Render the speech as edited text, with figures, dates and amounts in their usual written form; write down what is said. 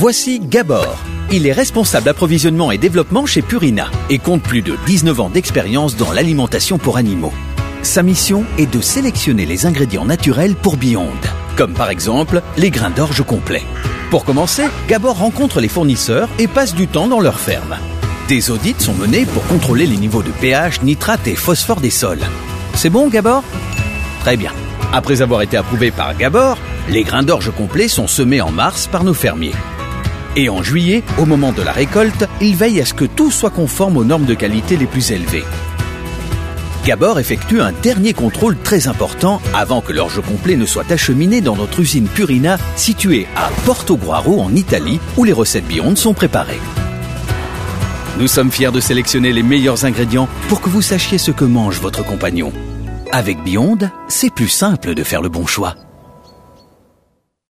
Voici Gabor. Il est responsable approvisionnement et développement chez Purina et compte plus de 19 ans d'expérience dans l'alimentation pour animaux. Sa mission est de sélectionner les ingrédients naturels pour Beyond, comme par exemple les grains d'orge complets. Pour commencer, Gabor rencontre les fournisseurs et passe du temps dans leur ferme. Des audits sont menés pour contrôler les niveaux de pH, nitrate et phosphore des sols. C'est bon, Gabor ? Très bien. Après avoir été approuvés par Gabor, les grains d'orge complets sont semés en mars par nos fermiers. Et en juillet, au moment de la récolte, il veille à ce que tout soit conforme aux normes de qualité les plus élevées. Gabor effectue un dernier contrôle très important avant que l'orge complet ne soit acheminé dans notre usine Purina située à Portogruaro en Italie où les recettes Beyond sont préparées. Nous sommes fiers de sélectionner les meilleurs ingrédients pour que vous sachiez ce que mange votre compagnon. Avec Beyond, c'est plus simple de faire le bon choix.